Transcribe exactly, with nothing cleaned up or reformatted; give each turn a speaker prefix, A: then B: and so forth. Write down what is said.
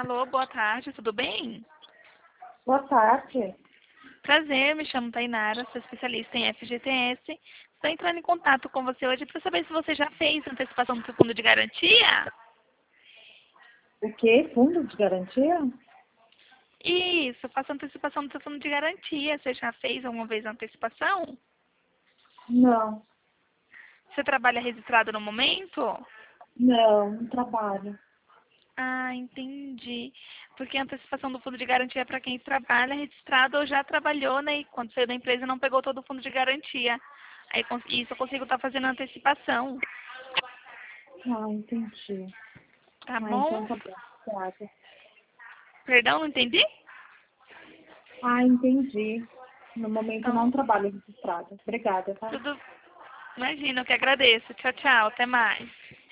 A: Alô, boa tarde, tudo bem?
B: Boa tarde.
A: Prazer, me chamo Tainara, sou especialista em F G T S. Estou entrando em contato com você hoje para saber se você já fez antecipação do seu fundo de garantia.
B: O quê? Fundo de garantia?
A: Isso, faça antecipação do seu fundo de garantia. Você já fez alguma vez a antecipação?
B: Não,
A: Você trabalha registrado no momento?
B: não, não trabalho.
A: Ah, entendi. Porque a antecipação do fundo de garantia é para quem trabalha registrado ou já trabalhou, né? E quando saiu da empresa não pegou todo o fundo de garantia. Aí cons- isso eu consigo estar fazendo a antecipação.
B: Ah, entendi.
A: Tá
B: Ah,
A: bom?
B: então tá bom. Obrigada.
A: Perdão, não entendi?
B: Ah, entendi. No momento eu não
A: Então,
B: trabalho registrado. Obrigada, tá?
A: tudo. Imagina, eu que agradeço. Tchau, tchau. Até mais.